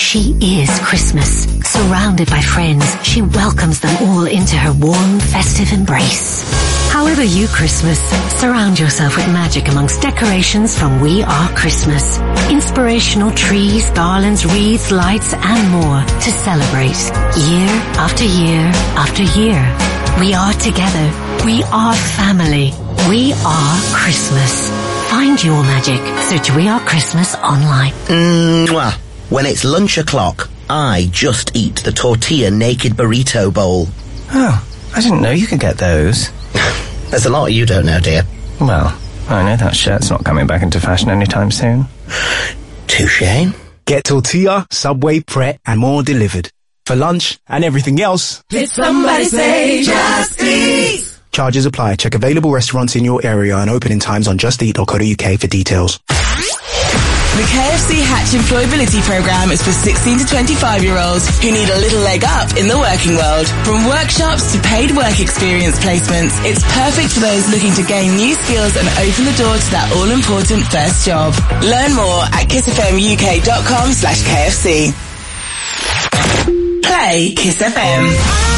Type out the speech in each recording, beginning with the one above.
She is Christmas. Surrounded by friends, she welcomes them all into her warm, festive embrace. However you Christmas, surround yourself with magic amongst decorations from We Are Christmas. Inspirational trees, garlands, wreaths, lights, and more to celebrate year after year after year. We are together. We are family. We are Christmas. Find your magic. Search We Are Christmas online. Mwah. When it's lunch o'clock, I just eat the tortilla naked burrito bowl. Oh, I didn't know you could get those. There's a lot you don't know, dear. Well, I know that shirt's not coming back into fashion anytime soon. Touché. Get tortilla, Subway, Pret, and more delivered. For lunch and everything else. Did somebody say just eat? Charges apply. Check available restaurants in your area and opening times on justeat.co.uk for details. The KFC Hatch Employability Programme is for 16 to 25-year-olds who need a little leg up in the working world. From workshops to paid work experience placements, it's perfect for those looking to gain new skills and open the door to that all-important first job. Learn more at kissfmuk.com/KFC. Play Kiss FM.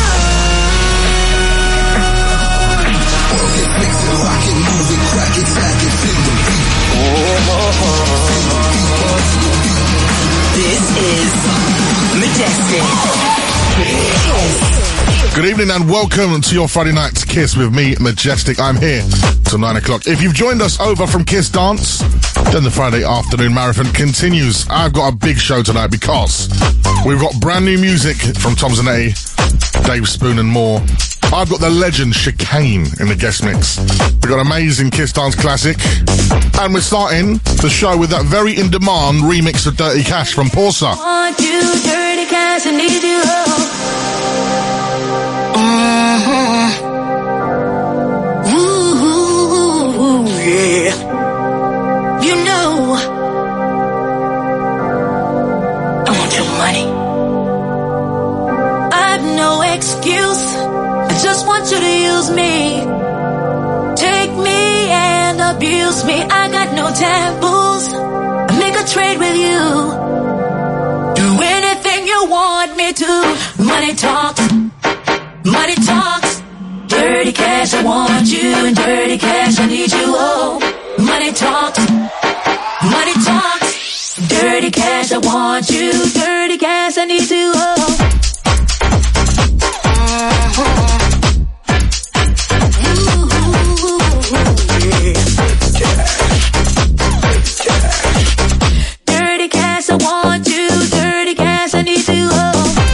This is Majestic. Good evening and welcome to your Friday Night Kiss with me, Majestic. I'm here till 9 o'clock. If you've joined us over from Kiss Dance, then the Friday afternoon marathon continues. I've got a big show tonight because we've got brand new music from Tom Zanetti, Dave Spoon and more. I've got the legend Chicane in the guest mix. We've got amazing Kiss Dance classic. And we're starting the show with that very in-demand remix of Dirty Cash from Porsa. Want you, Dirty Cash, I need you. Ooh, yeah. You know, I want your money. I've no excuse. I just want you to use me. Take me and abuse me. I got no taboos. I make a trade with you. Do anything you want me to. Money talks. Money talks. Dirty cash, I want you. And dirty cash, I need you. Oh, money talks. Money talks. Dirty cash, I want you. Dirty cash, I need you. Oh. Dirty cash, I want you. Dirty cash, I need you. Oh.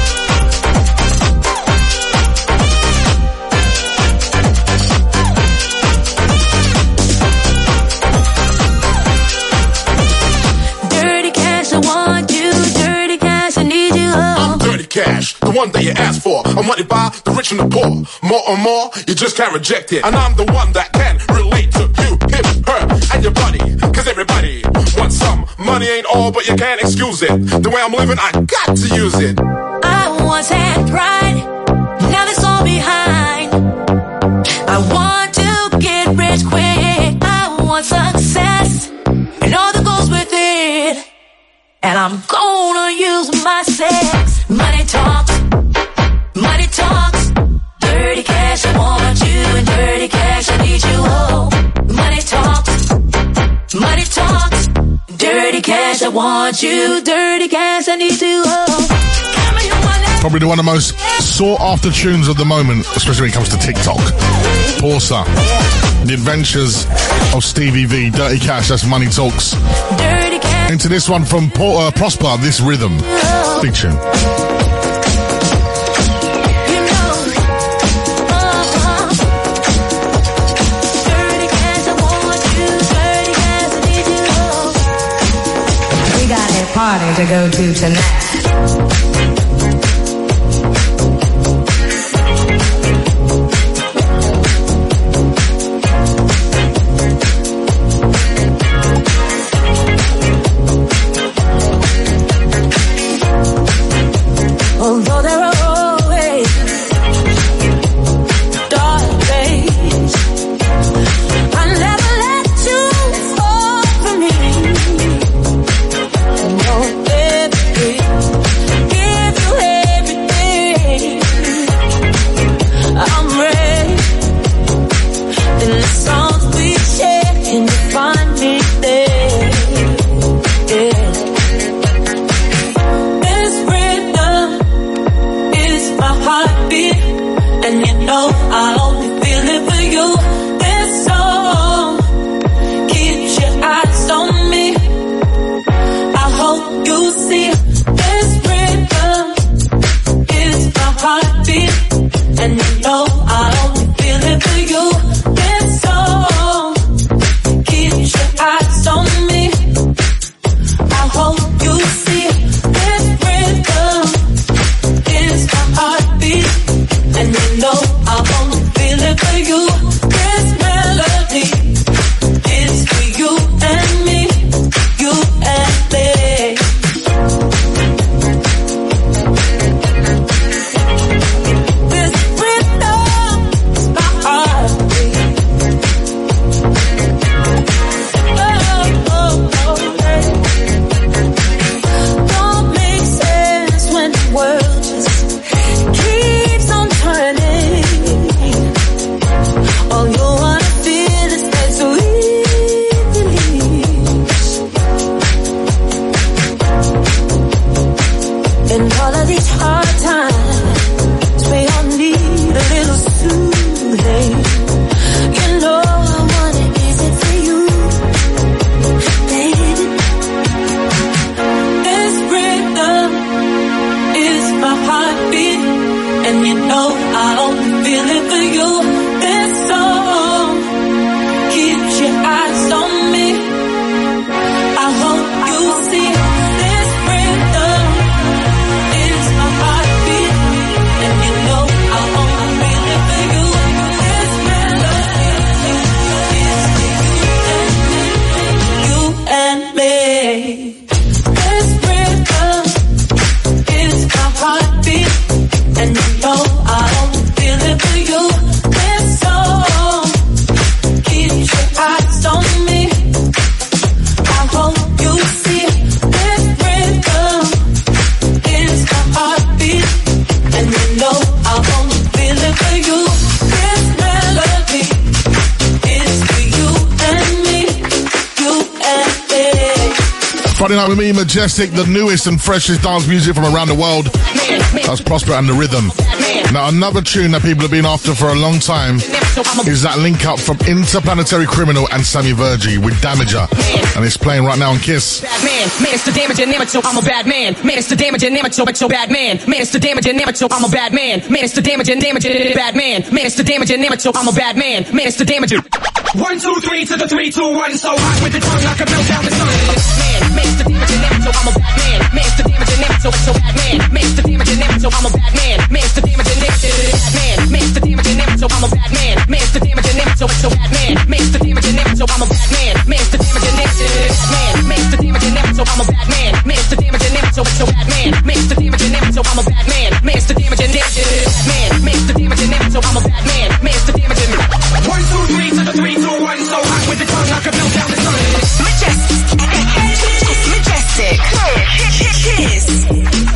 Dirty cash, I want you. Dirty cash, I need you. Oh. I'm Dirty Cash, the one that you asked for. I'm wanted by the rich and the poor. More and more, you just can't reject it. And I'm the one that can relate to you, him, her, and your buddy. Cause everybody wants some. Money ain't all, but you can't excuse it. The way I'm living, I got to use it. I once had pride, now that's all behind. I want to get rich quick. I want success, and all that goes with it. And I'm gonna use my sex. Money talks. Money talks. Dirty cash, I want you. And dirty cash, I need you. Oh, money talks. Money talks. Dirty cash, I want you. Dirty cash, I need you. Oh. Probably one of the most sought-after tunes of the moment, especially when it comes to TikTok. Porsa. The Adventures of Stevie V. Dirty Cash, that's Money Talks. Dirty cash. Into this one from Prosper, This Rhythm. Big tune. Party to go to tonight. Although there are always dark days, I never let you fall for me. No, baby, In all of these hard times, we all need a little soothing. You know I want it, is it for you, baby? This rhythm is my heartbeat, and you know I only feel it for you. This song keeps your eyes on me. I hope you see this rhythm is my heartbeat, and you know I only feel it for you. This melody is for you and me. This rhythm is my heartbeat, and you know I only feel it for you. This song keeps your eyes on me. I hope you see this rhythm is my heartbeat, and you know I only feel it for you. This melody is for you and me, you and me. Friday night with me, Majestic, the newest and freshest dance music from around the world. That's Prosper and the Rhythm. Now, another tune that people have been after for a long time is that link up from Interplanetary Criminal and Sammy Virgie with Damager. And it's playing right now on Kiss. Bad man, it's the damage and never I'm a bad man. Man, it's the damage and never but you're bad man. Man, it's the damage and never I'm a bad man. Man, it's the damage and bad man. Man, it's the damage and never I'm a bad man. Man, it's the damage. 1, 2, 3 to the 3, 2, 1. So hot with the tongue like a melt down the sun. Man, it's the damage and never I'm a bad man. Man, it's the damage and never but you're bad man. Man, it's the damage and never I'm a bad man. Man, it's the damage and never bad man. Man, it's the damage and never I'm a bad man. Man, it's the damage and never but you're bad man. Man, it's the damage and never I'm a bad man. Man, it's the damage and never man. Man, it's the damage and never I'm a bad man. Man, it's the damage and never but you're bad man. Man, it's the damage and never I'm a bad man. Man, it's the damage and never man. Man, it's the damage and never I'm a bad man. Man, it's the damage and 1, 2, 3 to the 3, 2, 1. So hot with the tongue like a melt down the sun. Majestic. Kiss.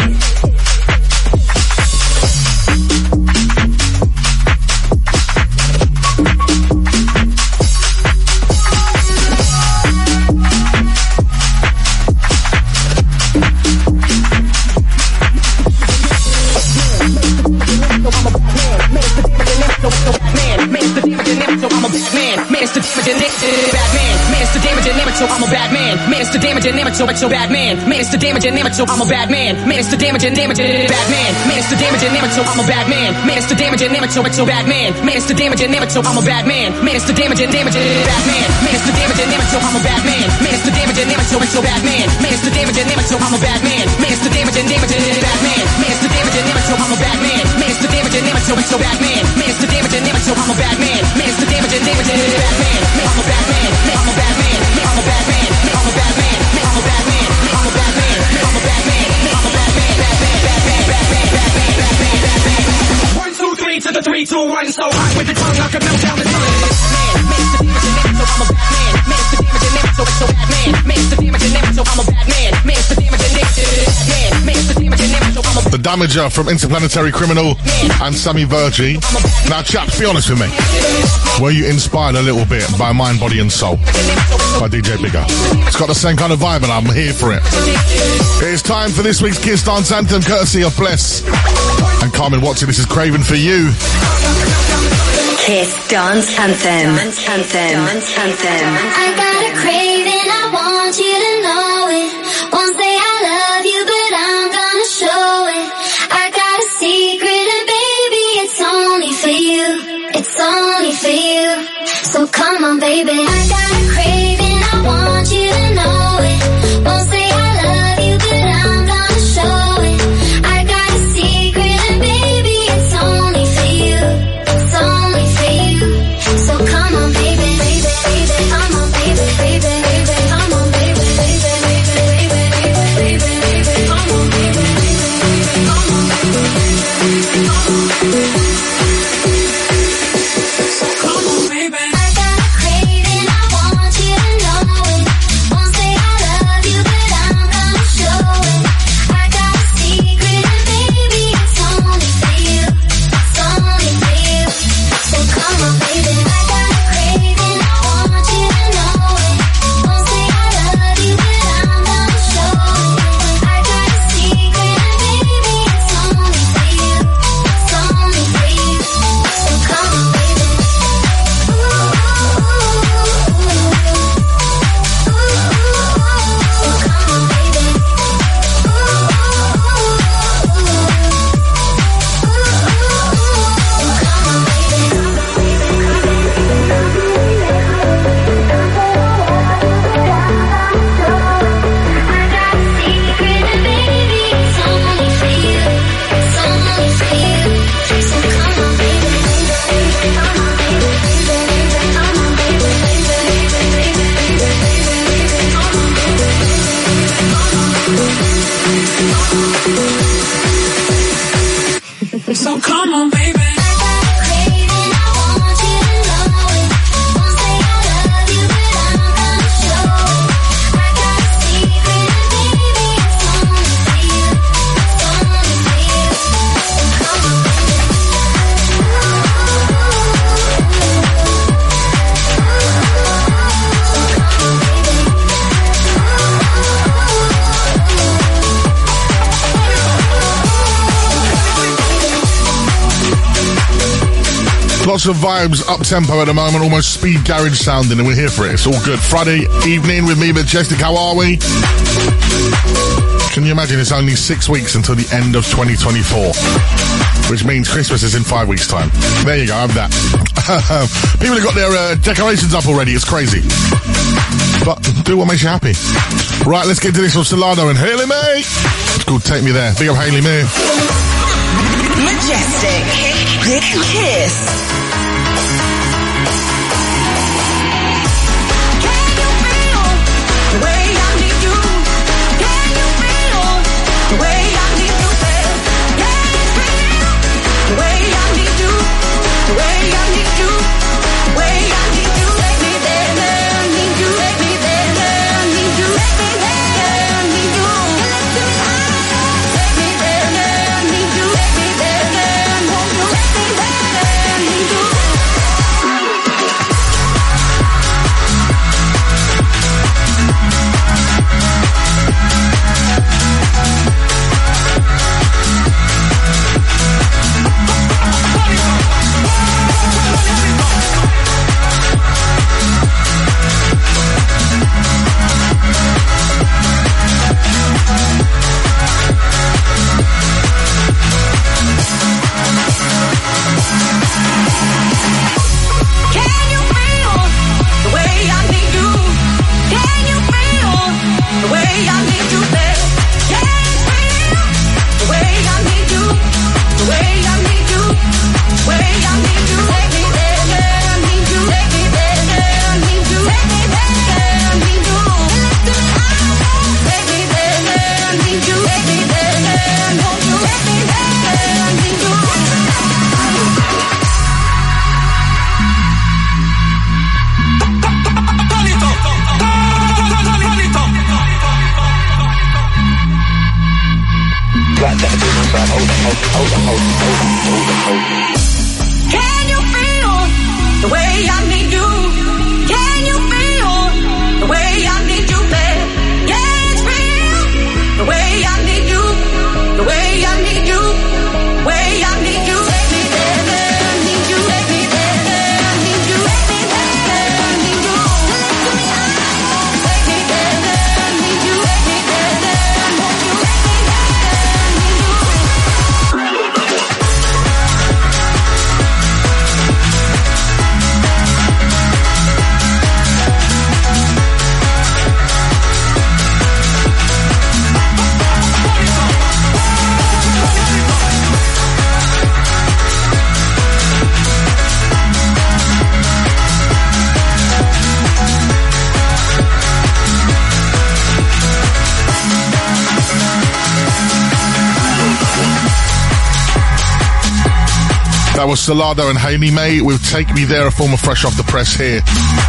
I'm a bad man. Man, it's the damage and never but you're bad man. Man, it's the damage and never I'm a bad man. Man, it's the damage and bad man. Man, it's the damage and never I'm a bad man. Man, it's the damage and never but you're bad man. Man, it's the damage and never I'm a bad man. Man, it's the damage and bad man. Man, it's the damage and never I'm a bad man. Man, it's the damage and never but you're bad man. Man, it's the damage and never I'm a bad man. Man, it's the damage and bad man. Man, it's the damage and never I'm a bad man. Man, it's the damage and never but you're bad man. Man, it's the damage and never I'm a bad man. Man, it's the damage and bad man. I'm a bad man. I'm a bad man. I'm a bad man. I'm a bad man. I'm a bad man. I'm a bad man. I'm a bad man. I'm a bad man. 1, 2, 3 to the 3, 2, 1. So hot with the tongue like a melt down the sun. Man, it's the damage and never I'm a bad man. Man, it's the damage and never so bad man. Man, it's the damage and never I'm a bad man. Man, it's the damage and never man. Man, it's the damage and never I'm a The Damager from Interplanetary Criminal and Sammy Virgie. Now, chaps, be honest with me. Were you inspired a little bit by Mind, Body and Soul by DJ Bigger? It's got the same kind of vibe and I'm here for it. It's time for this week's Kiss Dance Anthem, courtesy of Bless and Carmen Watson. This is Craving for You. Kiss Dance Anthem. I got a craving, I want you to know it. Won't say I love you, but I'm gonna show it. I got a secret and baby, it's only for you. It's only for you. So come on, baby. I got a craving, I want you to know it. Won't say I love you, but I'm gonna show it. I got a secret and baby, it's only for you. It's only for you. So come on, baby, baby, baby, come on, baby, baby, baby, come on, baby, baby, baby, baby, baby, baby, come on, baby, baby, come on, baby. So come on, baby. I got a craving, I want So come on, baby. Lots of vibes, up-tempo at the moment, almost speed garage sounding, and we're here for it. It's all good. Friday evening with me, Majestic. How are we? Can you imagine it's only 6 weeks until the end of 2024? Which means Christmas is in 5 weeks' time. There you go, have that. People have got their decorations up already. It's crazy. But do what makes you happy. Right, let's get to this from Solano and Hayley May. It's called Take Me There. Big up Hayley May. Majestic. Kiss. That was Solado and Hayley May with Take Me There, a former fresh off the press here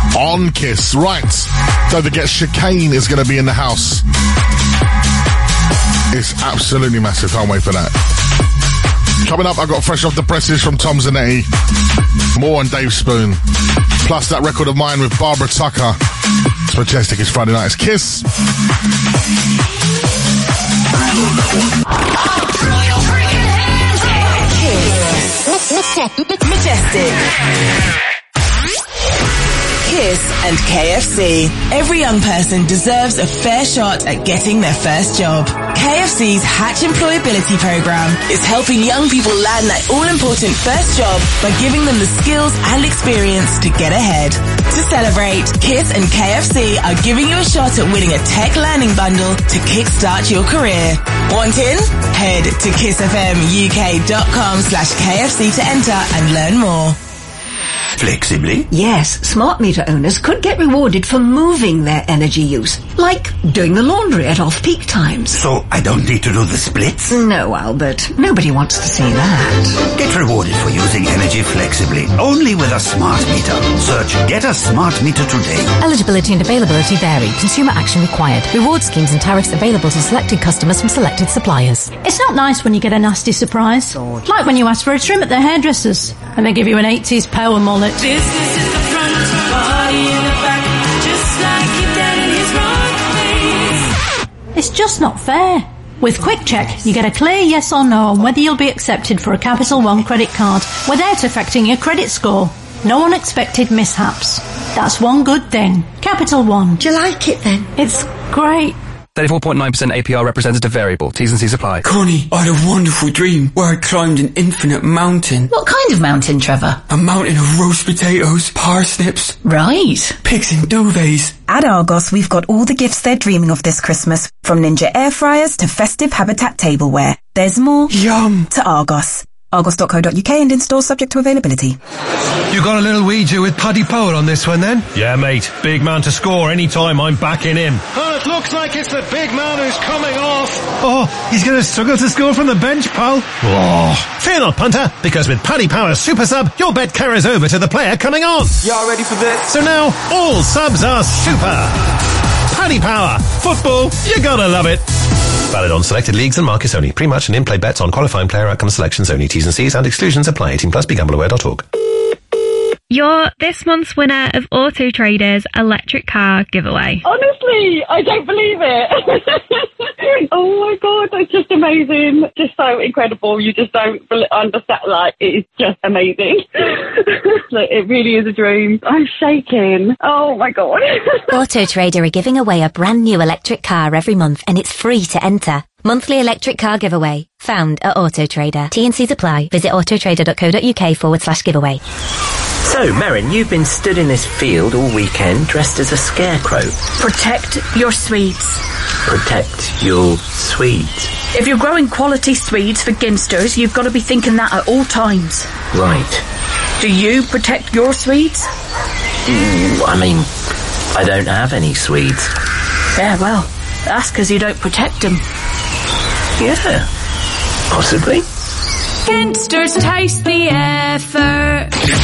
on Kiss. Right, don't forget Chicane is going to be in the house. It's absolutely massive, can't wait for that. Coming up, I got fresh off the presses from Tom Zanetti, more on Dave Spoon, plus that record of mine with Barbara Tucker. It's Majestic, it's Friday night, it's Kiss. Majestic. Kiss and KFC. Every young person deserves a fair shot at getting their first job. KFC's Hatch Employability Program is helping young people land that all-important first job by giving them the skills and experience to get ahead. To celebrate, Kiss and KFC are giving you a shot at winning a tech learning bundle to kickstart your career. Want in? Head to kissfmuk.com/KFC to enter and learn more. flexibly? Yes, smart meter owners could get rewarded for moving their energy use, like doing the laundry at off-peak times. So I don't need to do the splits? No, Albert. Nobody wants to see that. Get rewarded for using energy flexibly, only with a smart meter. Search Get a Smart Meter today. Eligibility and availability vary. Consumer action required. Reward schemes and tariffs available to selected customers from selected suppliers. It's not nice when you get a nasty surprise. Like when you ask for a trim at the hairdressers and they give you an 80s power mullet. Business in the front, party in the back, just like your dad in his wrong place. It's just not fair. With Quick Check, you get a clear yes or no on whether you'll be accepted for a Capital One credit card without affecting your credit score. No unexpected mishaps. That's one good thing. Capital One. Do you like it then? It's great. 34.9% APR representative variable. T's and C's apply. Connie, I had a wonderful dream where I climbed an infinite mountain. What kind of mountain, Trevor? A mountain of roast potatoes, parsnips. Right. Pigs and duvets. At Argos, we've got all the gifts they're dreaming of this Christmas, from Ninja air fryers to festive Habitat tableware. There's more. Yum. To Argos. Argos.co.uk and in-store subject to availability. You got a little Ouija with Paddy Power on this one then? Yeah, mate. Big man to score anytime. I'm backing him. Oh, it looks like it's the big man who's coming off. Oh, he's going to struggle to score from the bench, pal. Oh. Fear not, punter, because with Paddy Power's super sub, your bet carries over to the player coming on. Y'all ready for this? So now, all subs are super. Paddy Power. Football, you gotta love it. Valid on selected leagues and markets only. Pre-match and in-play bets on qualifying player outcome selections only. T's and C's and exclusions apply. 18+. BeGambleAware.org. You're this month's winner of Auto Trader's electric car giveaway. Honestly, I don't believe it. Oh my God, that's just amazing. Just so incredible. You just don't understand. Like, it's just amazing. Like, it really is a dream. I'm shaking. Oh my God. Auto Trader are giving away a brand new electric car every month and it's free to enter. Monthly electric car giveaway. Found at Auto Trader. T&Cs apply. Visit autotrader.co.uk/giveaway. So, Merrin, you've been stood in this field all weekend dressed as a scarecrow. Protect your sweets. Protect your sweets. If you're growing quality sweets for Ginsters, you've got to be thinking that at all times. Right. Do you protect your sweets? I mean, I don't have any sweets. Yeah, well, that's because you don't protect them. Yeah, possibly. Ginsters taste the effort.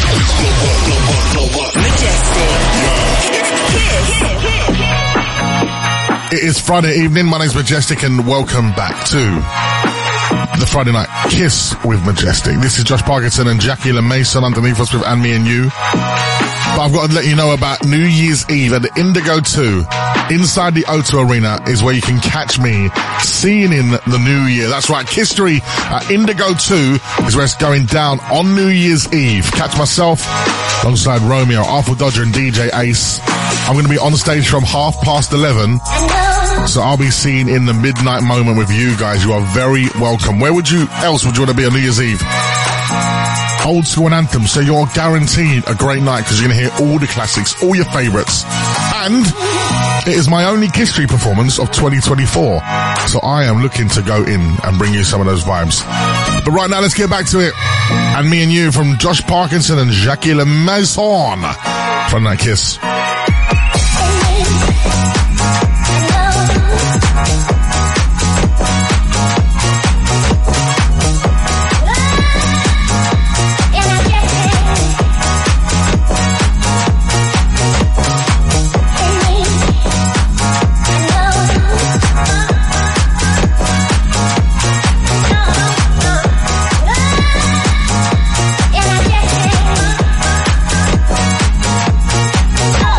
It is Friday evening. My name's Majestic and welcome back to the Friday Night Kiss with Majestic. This is Josh Parkinson and Jackie LeMason underneath us with And Me and You. But I've got to let you know about New Year's Eve at the Indigo 2. Inside the O2 Arena is where you can catch me seeing in the new year. That's right, Kisstory at Indigo 2 is where it's going down on New Year's Eve. Catch myself alongside Romeo, Arthur Dodger and DJ Ace. I'm going to be on stage from 11:30. So I'll be seen in the midnight moment with you guys. You are very welcome. Where else would you want to be on New Year's Eve? Old school and anthem, so you're guaranteed a great night because you're going to hear all the classics, all your favourites. And it is my only Kisstory performance of 2024. So I am looking to go in and bring you some of those vibes. But right now, let's get back to it. And Me and You from Josh Parkinson and Jackie LeMaison from that Kiss. Oh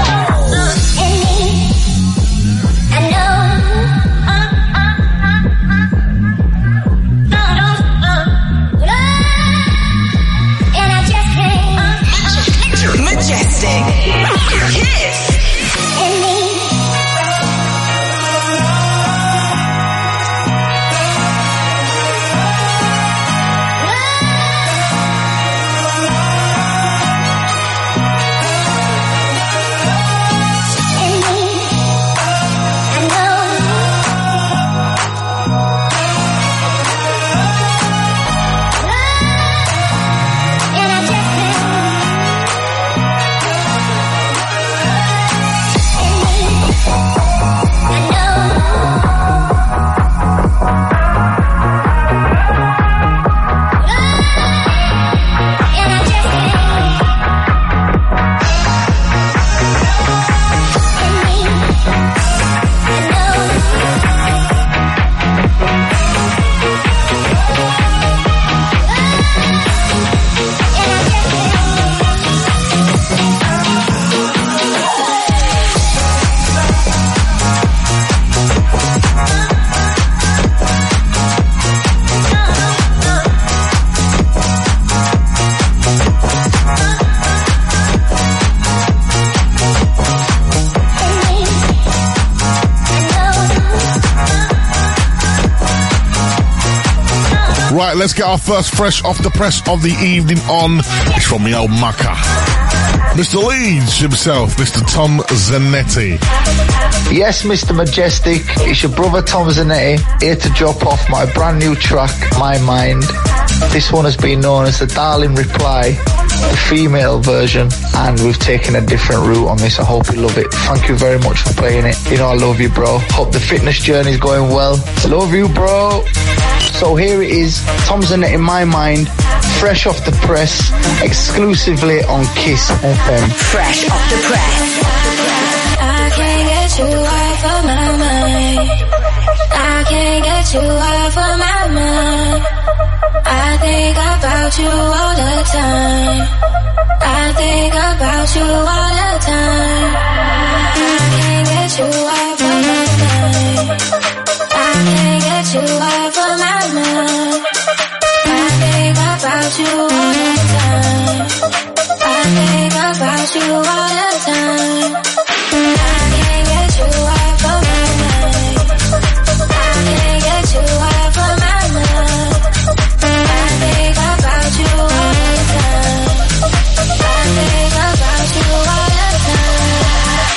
Right, let's get our first fresh off the press of the evening on. It's from the old mucker, Mr. Leeds himself, Mr. Tom Zanetti. Yes, Mr. Majestic, it's your brother Tom Zanetti, here to drop off my brand new track, My Mind. This one has been known as the Darling Reply, the female version, and we've taken a different route on this. I hope you love it. Thank you very much for playing it. You know I love you, bro. Hope the fitness journey's going well. Love you, bro. So here it is, Tom Zanetti, My Mind, fresh off the press, exclusively on Kiss FM. Fresh off the press. I can't get you off of my mind. I can't get you off of my mind. I think about you all the time. I think about you all the time. I can't get you off of my mind. I can't get you off of my mind. I think about you all the time. I think about you all the time. I can't get you off of my mind. I can't get you off of my mind. I think about you all the time. I think about you all the time.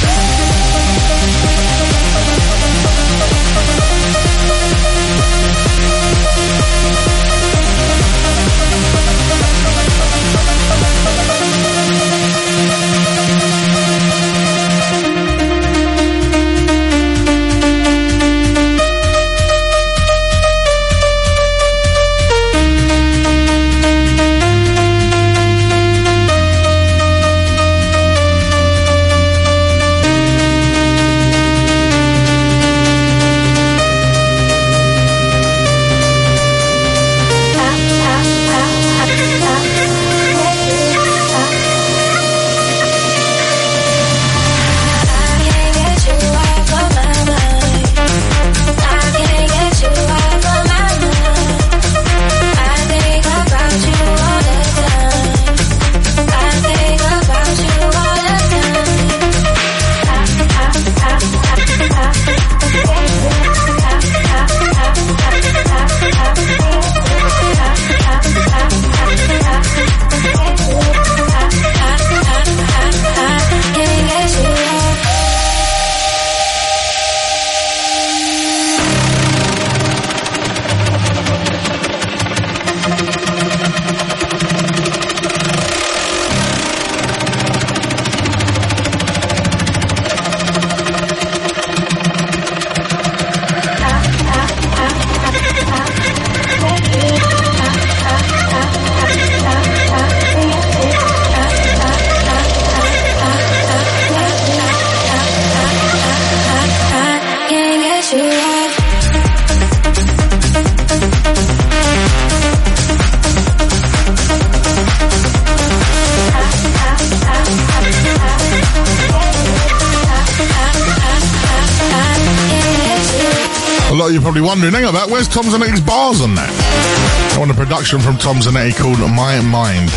You're probably wondering, hang on, where's Tom Zanetti's bars on that? I want a production from Tom Zanetti called My Mind.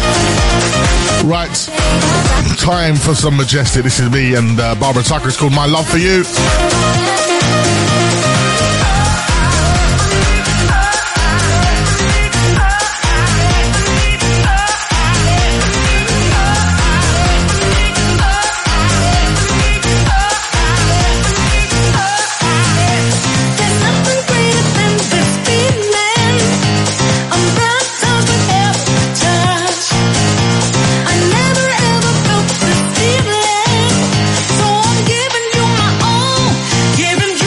Right, time for some Majestic. This is me and Barbara Tucker. It's called My Love For You. Giving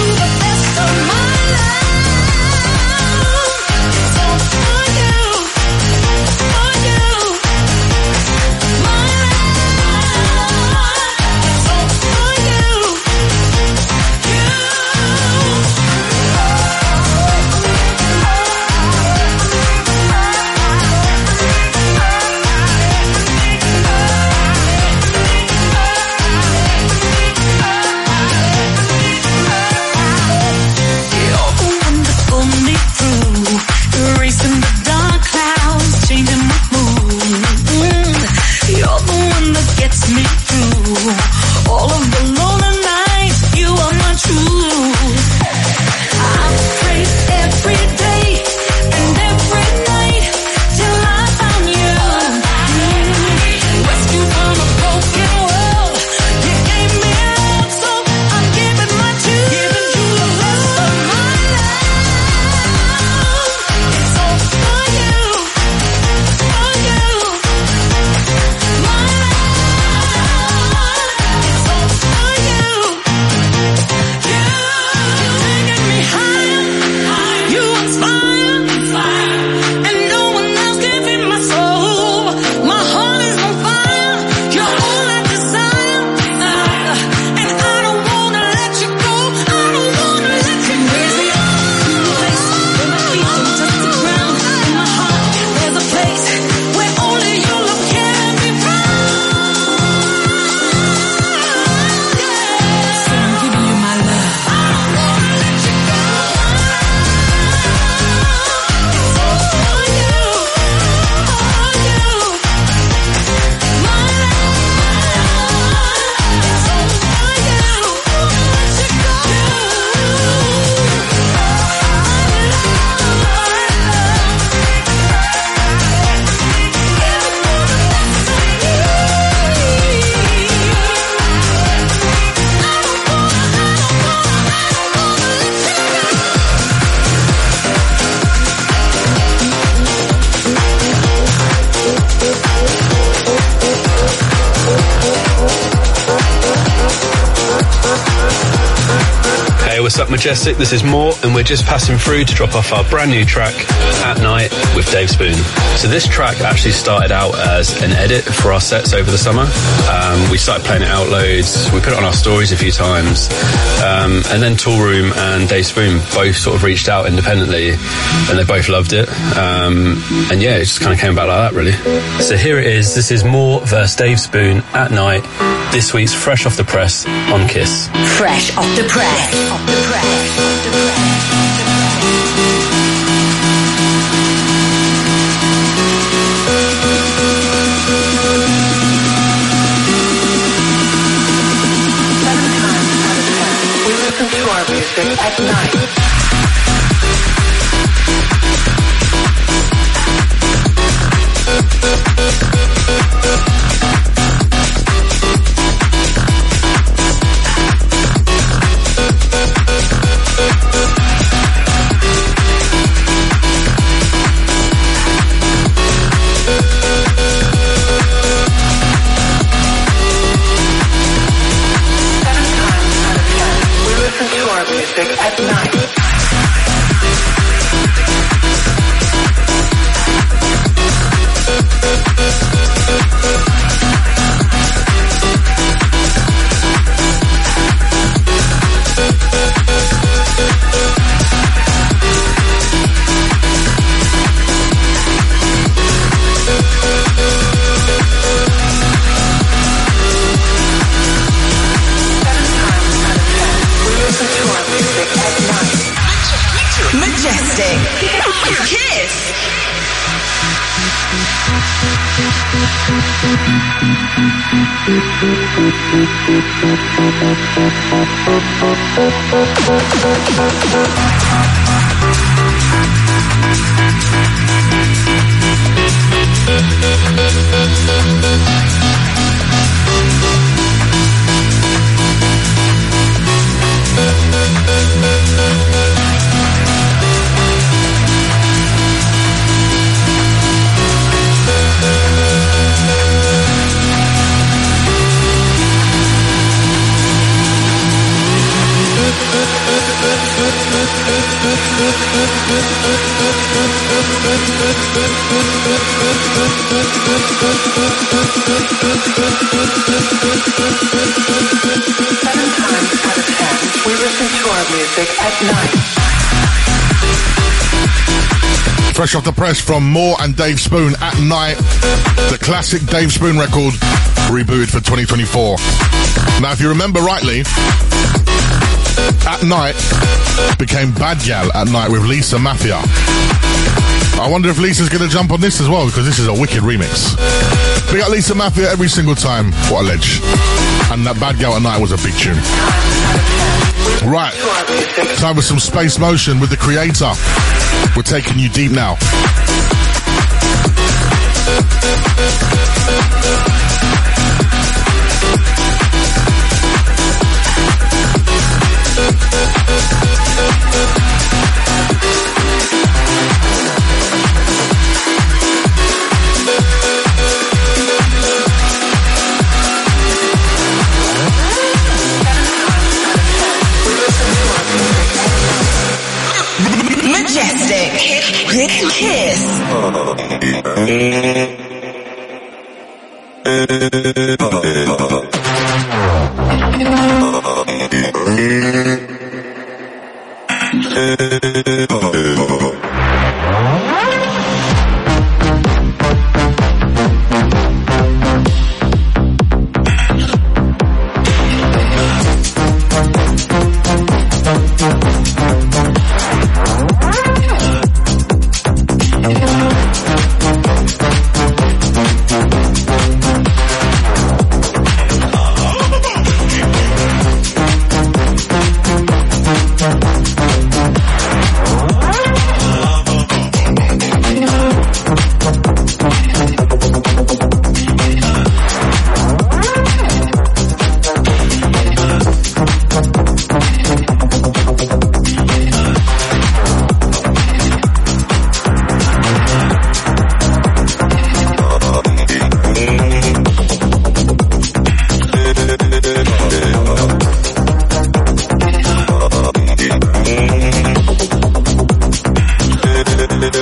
what's up, Majestic? This is Moore, and we're just passing through to drop off our brand new track, At Night, with Dave Spoon. So this track actually started out as an edit for our sets over the summer. We started playing it out loads. We put it on our stories a few times. And then Toolroom and Dave Spoon both sort of reached out independently, and they both loved it. And yeah, it just kind of came about like that, really. So here it is. This is Moore versus Dave Spoon, At Night. This week's Fresh Off the Press on KISS. Fresh off the press. Off the press. Off the press. We listen to our music at night. At night. Majestic. KISS. Fresh off the press from Moore and Dave Spoon, At Night, the classic Dave Spoon record, rebooted for 2024. Now, if you remember rightly, At Night became Bad Gal at Night with Lisa Mafia. I wonder if Lisa's going to jump on this as well, because this is a wicked remix. We got Lisa Mafia every single time. What a ledge. And that Bad Gal at Night was a big tune. Right, time for some Space Motion with The Creator. We're taking you deep now. Majestic. KISS.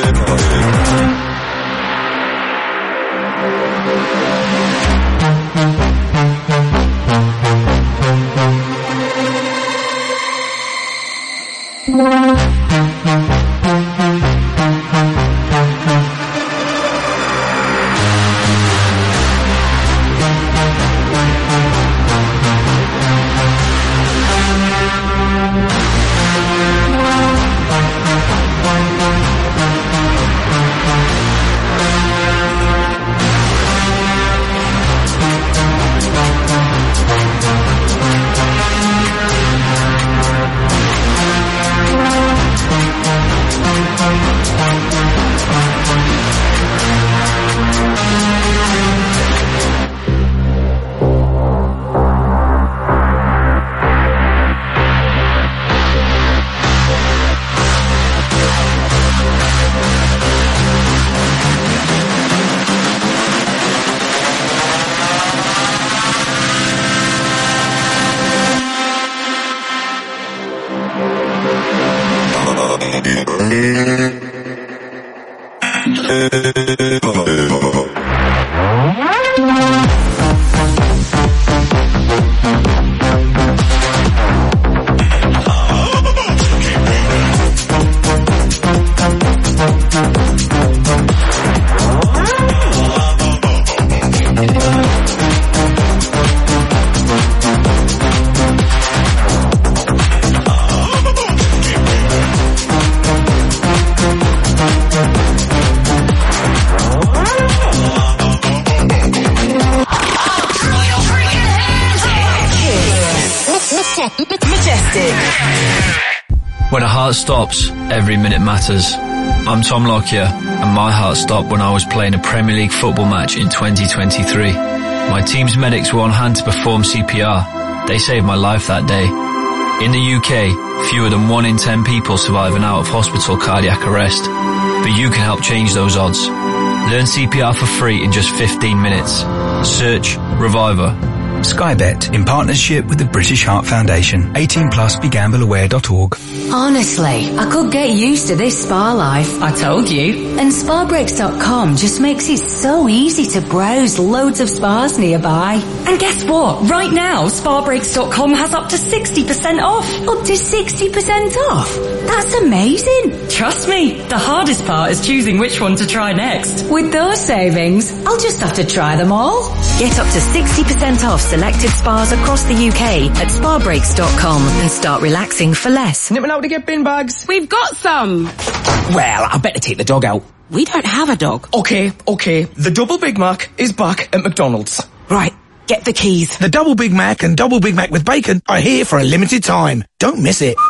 When a heart stops, every minute matters. I'm Tom Lockyer, and my heart stopped when I was playing a Premier League football match in 2023. My team's medics were on hand to perform CPR. They saved my life that day. In the UK, fewer than 1 in 10 people survive an out-of-hospital cardiac arrest. But you can help change those odds. Learn CPR for free in just 15 minutes. Search Reviver. Sky Bet, in partnership with the British Heart Foundation. 18 plus, begambleaware.org. Honestly, I could get used to this spa life. I told you. And spabreaks.com just makes it so easy to browse loads of spas nearby. And guess what? Right now, spabreaks.com has up to 60% off. Up to 60% off? That's amazing. Trust me, the hardest part is choosing which one to try next. With those savings, I'll just have to try them all. Get up to 60% off selected spas across the UK at spabreaks.com and start relaxing for less. Anyone out to get bin bags? We've got some. Well, I better take the dog out. We don't have a dog. Okay. The Double Big Mac is back at McDonald's. Right, get the keys. The Double Big Mac and Double Big Mac with bacon are here for a limited time. Don't miss it.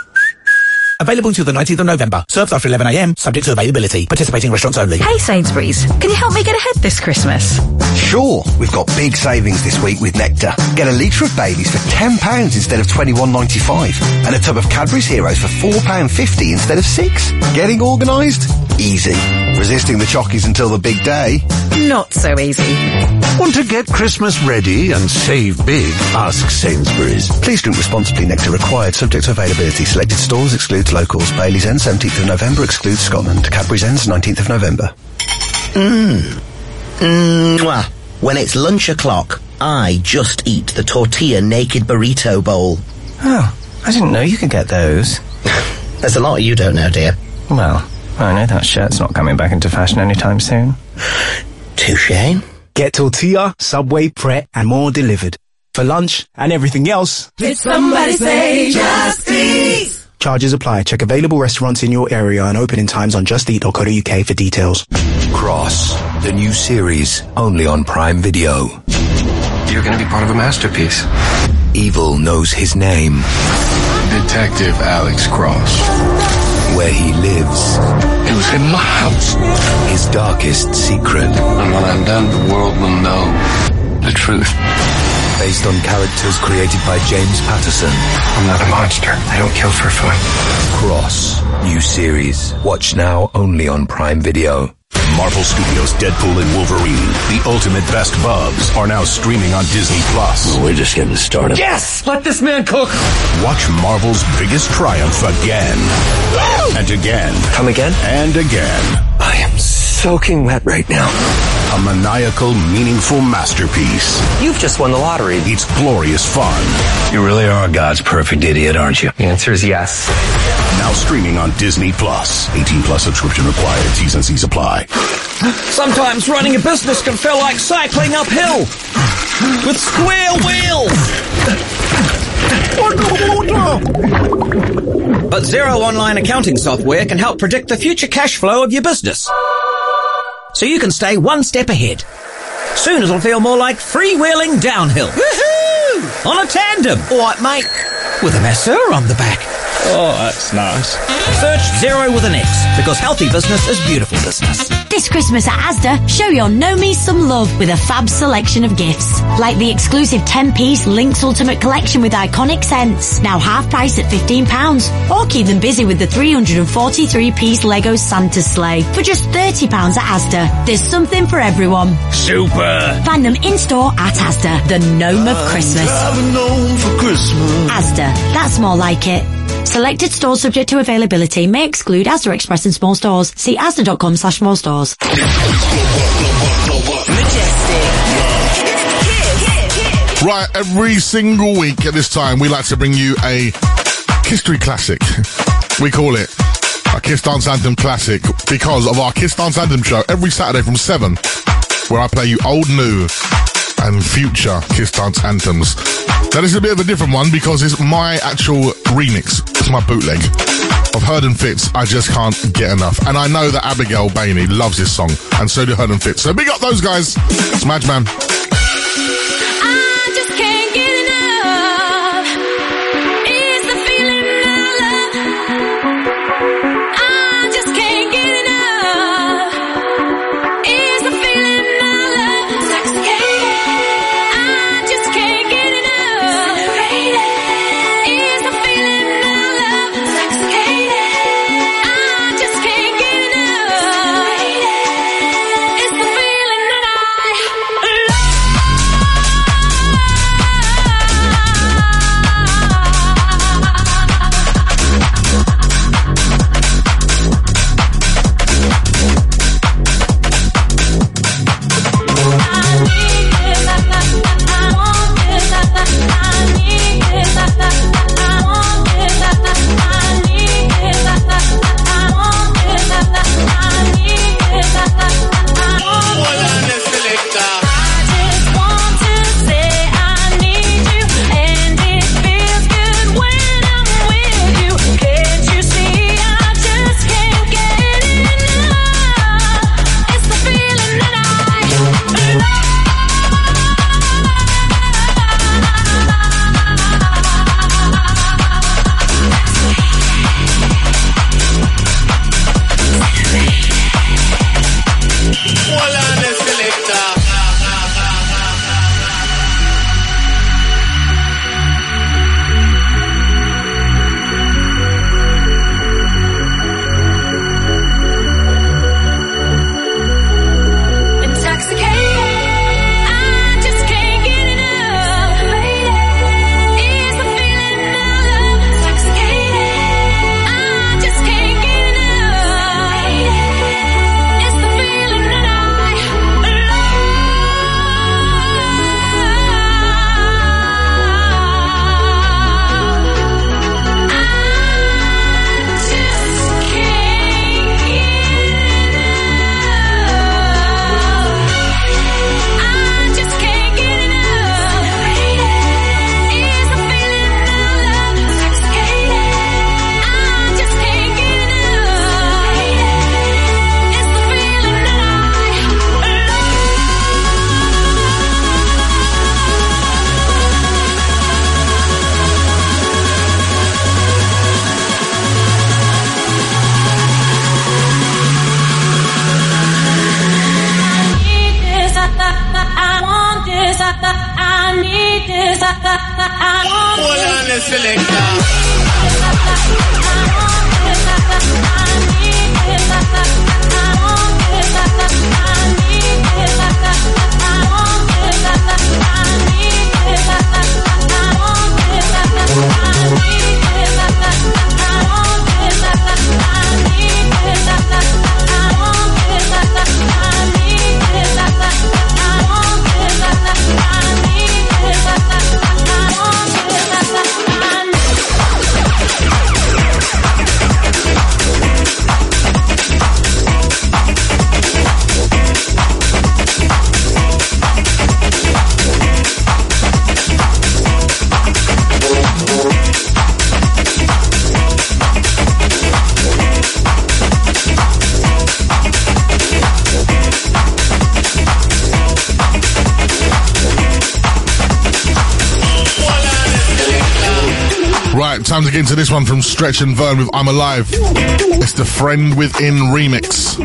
Available until the 19th of November. Served after 11 a.m, subject to availability. Participating restaurants only. Hey Sainsbury's, can you help me get ahead this Christmas? Sure, we've got big savings this week with Nectar. Get a litre of Baileys for £10 instead of $21.95. And a tub of Cadbury's Heroes for £4.50 instead of £6. Getting organised? Easy. Resisting the chockies until the big day? Not so easy. Want to get Christmas ready and save big? Ask Sainsbury's. Please drink responsibly. Nectar required. Subject to availability. Selected stores excludes locals. Baileys ends 17th of November. Excludes Scotland. Cadbury's ends 19th of November. Mwah. When it's lunch o'clock, I just eat the tortilla naked burrito bowl. Oh, I didn't know you could get those. There's a lot you don't know, dear. Well, I know that shirt's not coming back into fashion anytime soon. Touché. Get tortilla, Subway, Pret, and more delivered. For lunch and everything else. Did somebody say Just Eat? Charges apply. Check available restaurants in your area and opening times on justeat.co.uk for details. Cross, the new series, only on Prime Video. You're going to be part of a masterpiece. Evil knows his name. Detective Alex Cross. Where he lives. It was in my house. His darkest secret. And when I'm done, the world will know the truth. Based on characters created by James Patterson. I'm not a monster. I don't kill for fun. Cross, new series. Watch now only on Prime Video. Marvel Studios' Deadpool and Wolverine, the ultimate best bubs, are now streaming on Disney+. We're just getting started. Yes! Let this man cook! Watch Marvel's biggest triumph again. And again. Come again? And again. I am soaking wet right now. A maniacal, meaningful masterpiece. You've just won the lottery. It's glorious fun. You really are God's perfect idiot, aren't you? The answer is yes. Now streaming on Disney+. 18+ subscription required. T's and C's apply. Sometimes running a business can feel like cycling uphill with square wheels. But Xero Online accounting software can help predict the future cash flow of your business, so you can stay one step ahead. Soon it'll feel more like freewheeling downhill. Woohoo! On a tandem. All right, mate. With a masseur on the back. Oh, that's nice. Search Xero with an X, because healthy business is beautiful business. This Christmas at Asda, show your Nomies some love with a fab selection of gifts. Like the exclusive 10-piece Lynx Ultimate Collection with iconic scents, now half price at £15. Or keep them busy with the 343-piece Lego Santa Sleigh for just £30 at Asda. There's something for everyone. Super! Find them in-store at Asda, the Gnome of Christmas. Asda, that's more like it. Selected stores subject to availability may exclude Asda Express and small stores. See asda.com/small stores. Right, every single week at this time, we like to bring you a history classic. We call it a Kiss Dance Anthem Classic because of our Kiss Dance Anthem show every Saturday from 7, where I play you old, new, and future Kiss Dance Anthems. Now, this is a bit of a different one because it's my actual remix. It's my bootleg of Heard and Fitz, I Just Can't Get Enough. And I know that Abigail Bainey loves this song, and so do Heard and Fitz. So big up those guys. It's Madman. I time to get into this one from Stretch and Vern with I'm Alive. It's the Friend Within remix.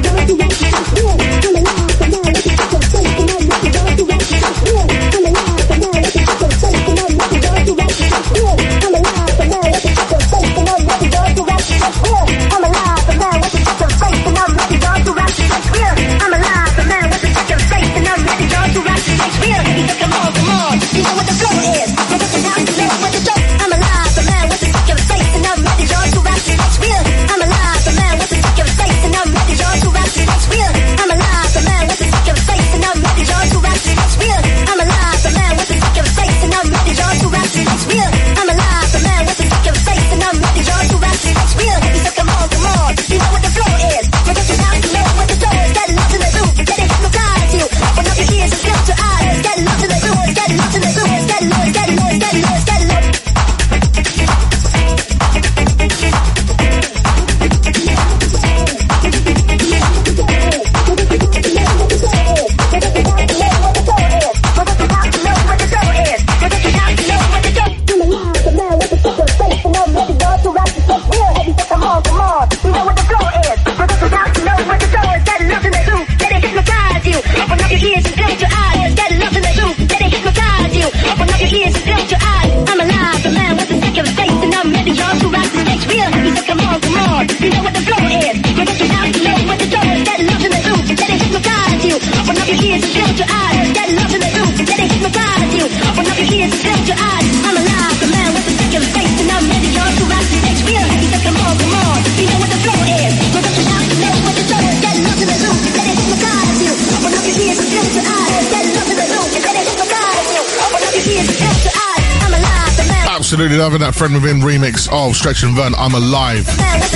Absolutely loving that Friend Within remix of Stretch and Vern, I'm Alive.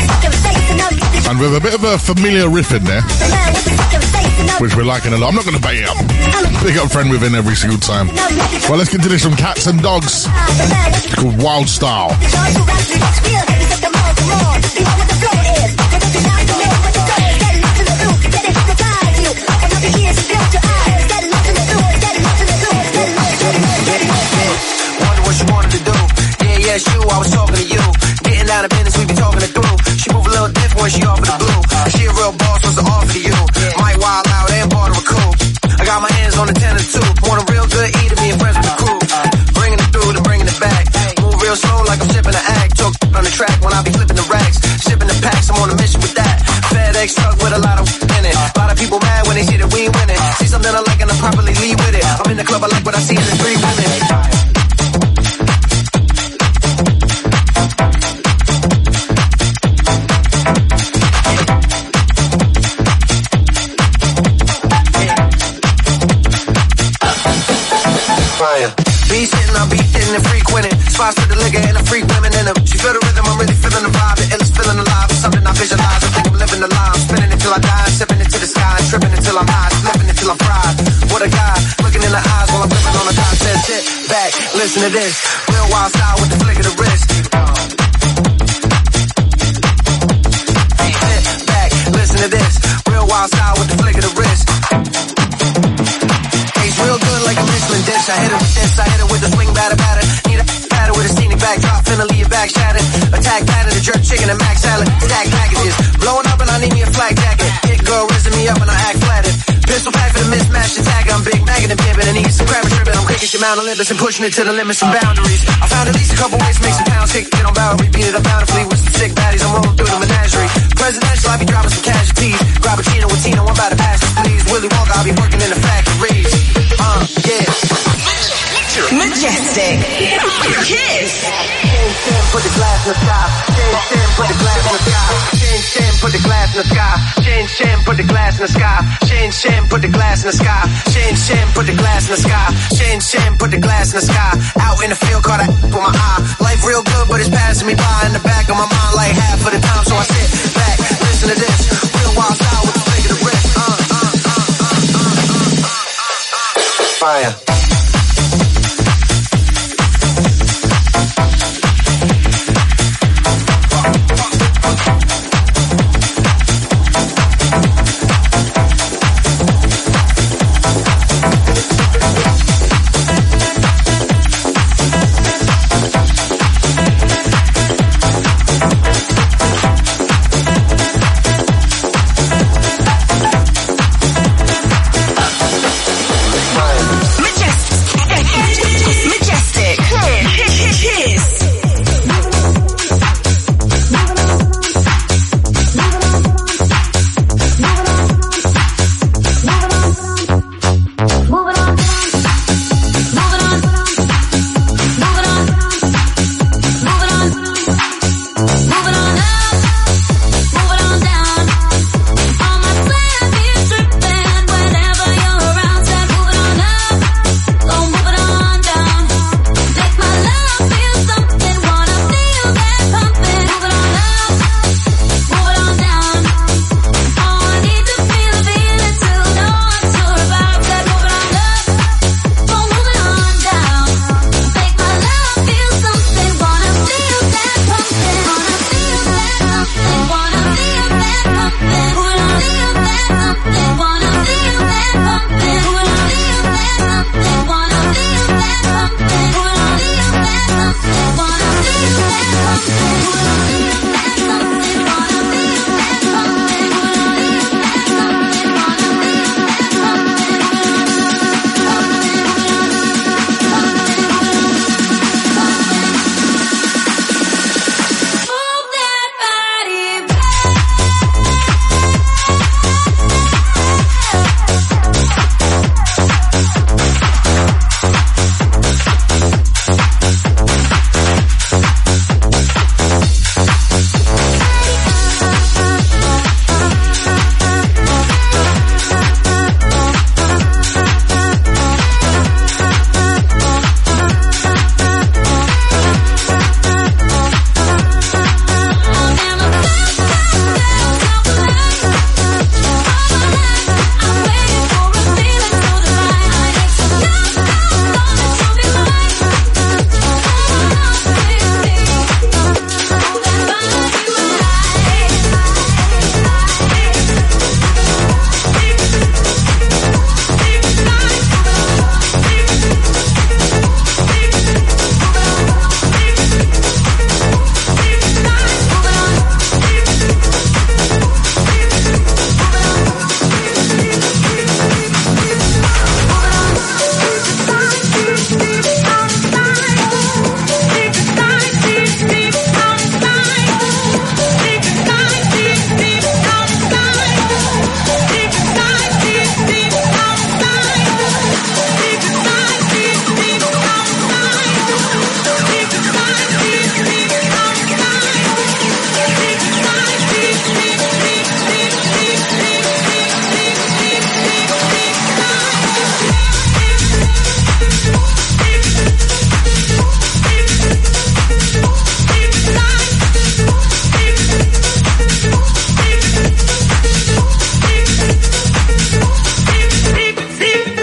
And with a bit of a familiar riff in there, which we're liking a lot. I'm not going to bait it up. Big up Friend Within every single time. Well, let's get to this from Cats and Dogs. It's called Wild Style. Yes, you, I was talking to you. Getting out of business, we be talking it through. She move a little different when she offer the blue. She a real boss, what's the offer to you? Might wild out and part of a coup. I got my hands on the 10 and 2. Want a real good eater, being friends with the crew. Bringing it through, then bringing it back. Move real slow like I'm sipping an act. Talk on the track when I be flipping the racks. Shipping the packs, I'm on a mission with that. FedEx truck with a lot of in it. A lot of people mad when they see that we winning. See something I like and I properly lead with it. I'm in the club, I like what I see in the 3 women. Be sitting, I be hitting and frequenting. Spots with the liquor and the freak women in them. She feel the rhythm, I'm really feeling the vibe. The illest feeling alive. It's something I visualize. I think I'm living the line. Spinning until I die, sipping into the sky, tripping until I'm high, slipping until I'm fried. What a guy, looking in the eyes while I'm flipping on the dime. Said sit back, listen to this. Real wild style with the flick of the wrist. Sit back, listen to this. Real wild style with the flick of the wrist. Real good like a Michelin dish. I hit it with this, I hit it with the swing batter. Need a batter with a scenic backdrop. Finna leave your back shattered. Attack pattern, the jerk chicken and mac salad. Stack packages. Blowing up and I need me a flak jacket. Hit girl raising me up and I act flattered. Pistol pack for the mismatched attack. I'm big bagging and pimping and eating some crab and tripping. I'm kicking shit Mount Olympus and pushing it to the limits and boundaries. I found at least a couple ways to make some pounds. Kick it on Bowery, beat it up bountifully with some sick baddies. I'm rolling through the menagerie. Presidential, I be dropping some casualties. Grab a Chino with Tino, I'm about to pass this, please. Willy Wonka, I'll be working in the factories. Yeah. Majestic. Kiss. Put the glass in the sky. Put the glass in the sky. Put the glass in the sky. Put the glass in the sky. Put the glass in the sky. Put the glass in the sky. Put the glass in the sky. Out in the field, caught that with my eye. Life real good, but it's passing me by. In the back of my mind, like half of the time. So I sit back, listen to this. Real wild style with the flick of the wrist. Fire.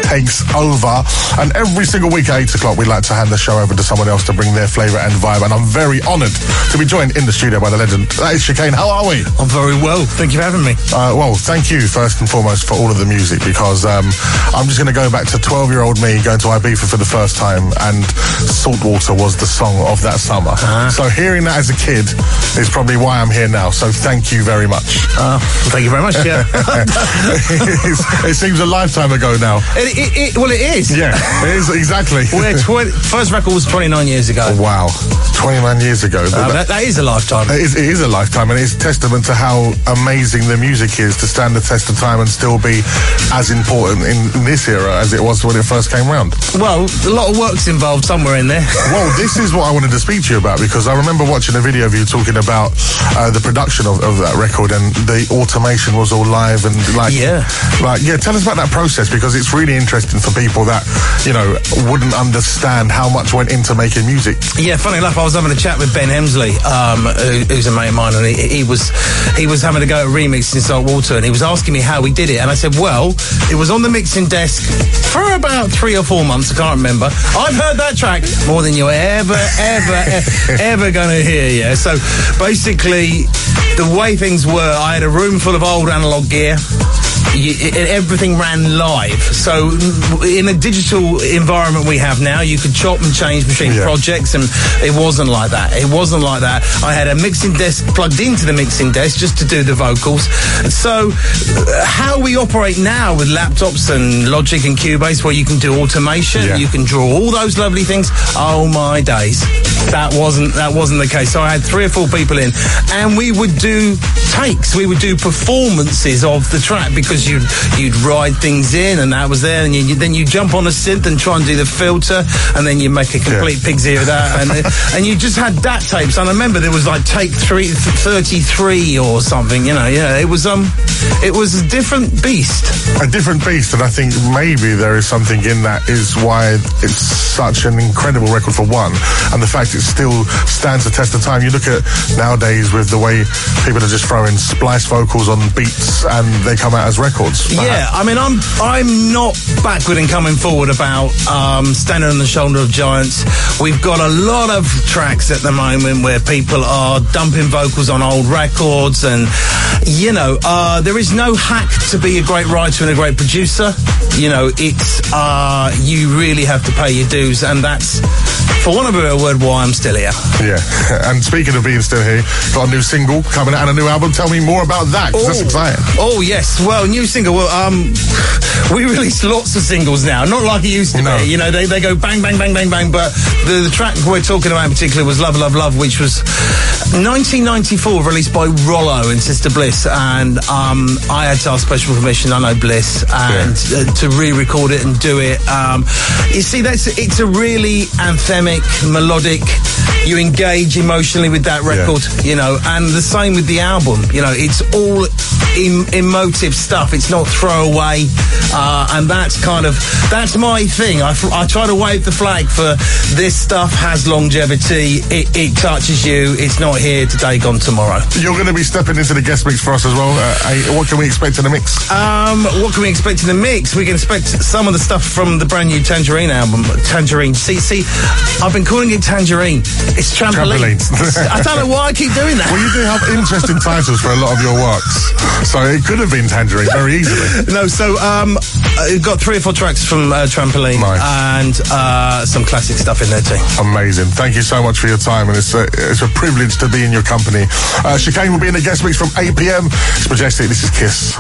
takes over. And every single week at 8 o'clock, we like to hand the show over to someone else to bring their flavour and vibe. And I'm very honoured to be joined in the studio by the legend. That is Chicane. How are we? I'm very well. Thank you for having me. Well, thank you first and foremost for all of the music, because I'm just going to go back to 12-year-old me going to Ibiza for the first time, and Saltwater was the song of that summer. So hearing that as a kid is probably why I'm here now. So thank you very much. Thank you very much. Yeah. it seems a lifetime ago now. Well, it is. Yeah, it is, exactly. First record was 29 years ago. Wow. 29 years ago. That is a lifetime. It is a lifetime, and it's testament to how amazing the music is to stand the test of time and still be as important in this era as it was when it first came round. Well, a lot of work's involved somewhere in there. Well, this is what I wanted to speak to you about, because I remember watching a video of you talking about the production of that record, and the automation was all live and tell us about that process, because it's really interesting for people that, you know, wouldn't understand how much went into making music. Yeah, funny enough, I was having a chat with Ben Hemsley, who's a mate of mine, and he was having to go at remixing Saltwater, and he was asking me how we did it, and I said, well, it was on the mixing desk for about 3 or 4 months, I can't remember. I've heard that track more than you're ever gonna hear, yeah. So basically, the way things were, I had a room full of old analog gear. Everything ran live. So in a digital environment we have now, you could chop and change between projects, and it wasn't like that. I had a mixing desk plugged into the mixing desk just to do the vocals. So how we operate now with laptops and Logic and Cubase, where you can do automation, you can draw all those lovely things. Oh my days, that wasn't the case. So I had 3 or 4 people in, and we would do takes, we would do performances of the track, because you'd ride things in, and that was there, and then you jump on a synth and try and do the filter, and then you make a complete pig's ear of that, and you just had DAT tapes. And I remember there was like take 33 or something, you know. Yeah, it was a different beast. A different beast, and I think maybe there is something in that is why it's such an incredible record for one, and the fact it still stands the test of time. You look at nowadays with the way people are just throwing splice vocals on beats and they come out as records. Yeah, I mean, I'm not backward in coming forward about standing on the shoulder of giants. We've got a lot of tracks at the moment where people are dumping vocals on old records, and you know, there is no hack to be a great writer and a great producer. You know, it's you really have to pay your dues, and that's, for want of a better word, why I'm still here. Yeah, and speaking of being still here, got a new single coming out and a new album. Tell me more about that, because that's exciting. Oh yes, well, new single. Well, we release lots of singles now, not like it used to be. You know, they go bang, bang, bang, bang, bang. But the track we're talking about in particular was Love, Love, Love, which was 1994, released by Rollo and Sister Bliss, and I had to ask special permission, I know Bliss, and to re-record it and do it. You see, it's a really anthemic, melodic. You engage emotionally with that record, you know, and the same with the album. You know, it's all emotive stuff. It's not throwaway, and that's my thing. I try to wave the flag for this stuff has longevity. It touches you. It's not here today, gone tomorrow. You're going to be stepping into the guest mix for us as well. What can we expect in the mix? What can we expect in the mix? We can expect some of the stuff from the brand new Tangerine album. Tangerine. See, I've been calling it Tangerine. It's Trampoline. I don't know why I keep doing that. Well, you do have interesting titles for a lot of your works, so it could have been Tangerine very easily. No, so we've got 3 or 4 tracks from Trampoline, and some classic stuff in there too. Amazing. Thank you so much for your time, and it's a privilege to be in your company. Chicane will be in the guest mix from 8 p.m. It's Majestic. This is Kiss.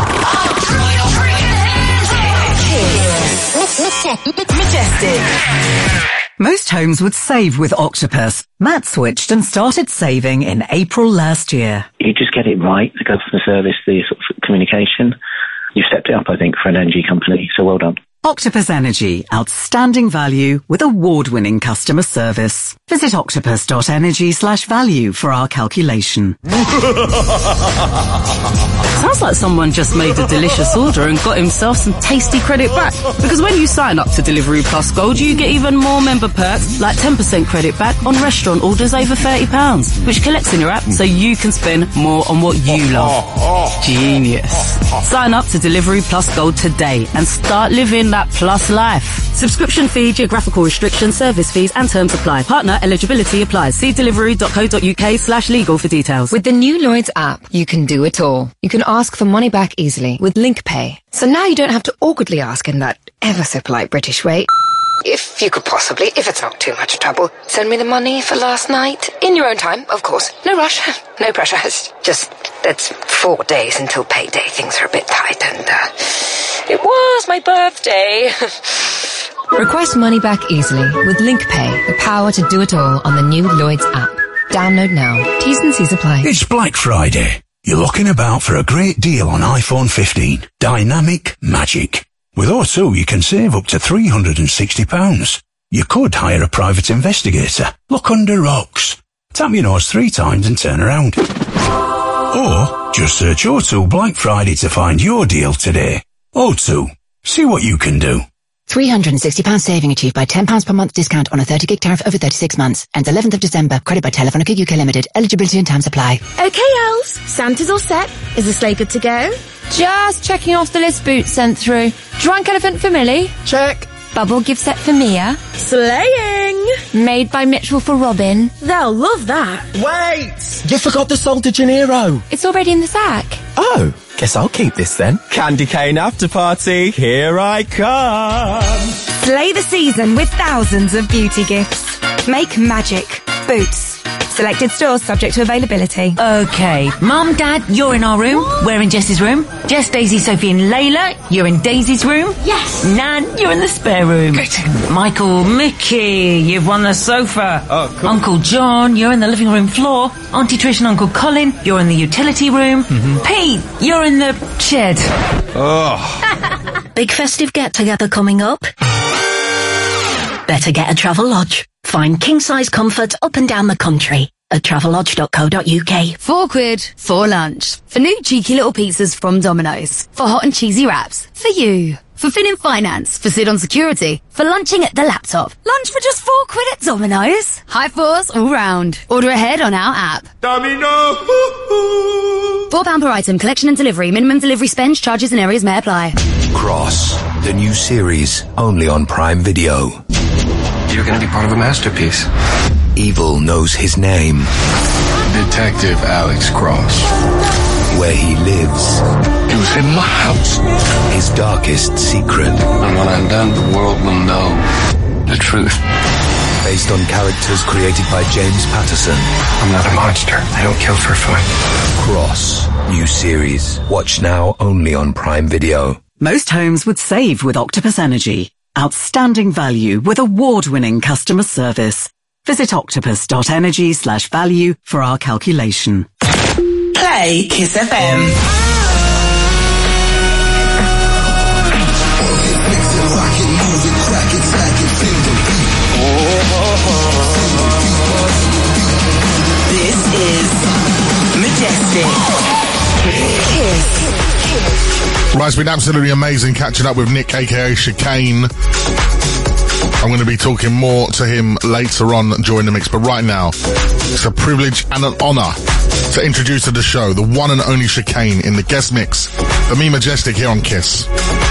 Majestic. Most homes would save with Octopus. Matt switched and started saving in April last year. You just get it right, the customer service, the sort of communication. You've stepped it up, I think, for an energy company, so well done. Octopus Energy, outstanding value with award-winning customer service. Visit octopus.energy/value for our calculation. Sounds like someone just made a delicious order and got himself some tasty credit back. Because when you sign up to Delivery Plus Gold, you get even more member perks, like 10% credit back on restaurant orders over £30, which collects in your app so you can spend more on what you love. Genius. Sign up to Delivery Plus Gold today and start living living that plus life. Subscription fee, geographical restrictions, service fees and terms apply. Partner eligibility applies. See delivery.co.uk/legal for details. With the new Lloyds app, you can do it all. You can ask for money back easily with LinkPay. So now you don't have to awkwardly ask in that ever so polite British way. If you could possibly, if it's not too much trouble, send me the money for last night. In your own time, of course. No rush, no pressure. It's just, it's 4 days until payday. Things are a bit tight and, it was my birthday. Request money back easily with LinkPay, the power to do it all on the new Lloyds app. Download now. T's and C's apply. It's Black Friday. You're looking about for a great deal on iPhone 15. Dynamic Magic. With O2, you can save up to £360. You could hire a private investigator. Look under rocks. Tap your nose 3 times and turn around. Or just search O2 Black Friday to find your deal today. O2. See what you can do. £360 saving achieved by £10 per month discount on a 30 gig tariff over 36 months. Ends 11th of December. Credit by Telefonica UK Limited. Eligibility and terms apply. Okay, elves. Santa's all set. Is the sleigh good to go? Just checking off the list Boots sent through. Drunk elephant for Millie. Check. Bubble gift set for Mia. Slaying! Made by Mitchell for Robin. They'll love that. Wait! You forgot the Sol de Janeiro. It's already in the sack. Oh, guess I'll keep this then. Candy cane after party, here I come. Slay the season with thousands of beauty gifts. Make magic. Boots. Selected stores subject to availability. Okay, Mum, Dad, you're in our room. We're in Jess's room. Jess, Daisy, Sophie and Layla, you're in Daisy's room. Yes. Nan, you're in the spare room. Good. Michael, Mickey, you've won the sofa. Oh, cool. Uncle John, you're in the living room floor. Auntie Trish and Uncle Colin, you're in the utility room. Pete, you're in the shed. Oh. Big festive get-together coming up. Better get a Travelodge. Find king-size comfort up and down the country at travelodge.co.uk. £4 for lunch. For new cheeky little pizzas from Domino's. For hot and cheesy wraps. For you. For Fin in Finance. For Sid on Security. For lunching at the laptop. Lunch for just £4 at Domino's. High fours all round. Order ahead on our app. Domino! £4 per item. Collection and delivery. Minimum delivery spend, charges and areas may apply. Cross, the new series, only on Prime Video. You're gonna be part of a masterpiece. Evil knows his name. Detective Alex Cross. Where he lives. He was in my house. His darkest secret. And when I'm done, the world will know the truth. Based on characters created by James Patterson. I'm not a monster. I don't kill for fun. Cross, new series. Watch now only on Prime Video. Most homes would save with Octopus Energy. Outstanding value with award-winning customer service. Visit octopus.energy/value for our calculation. Play Kiss FM. This is Majestic. Kiss. Right, it's been absolutely amazing catching up with Nick, aka Chicane. I'm going to be talking more to him later on during the mix, but right now, it's a privilege and an honour to introduce to the show the one and only Chicane in the guest mix for me, Majestic, here on Kiss.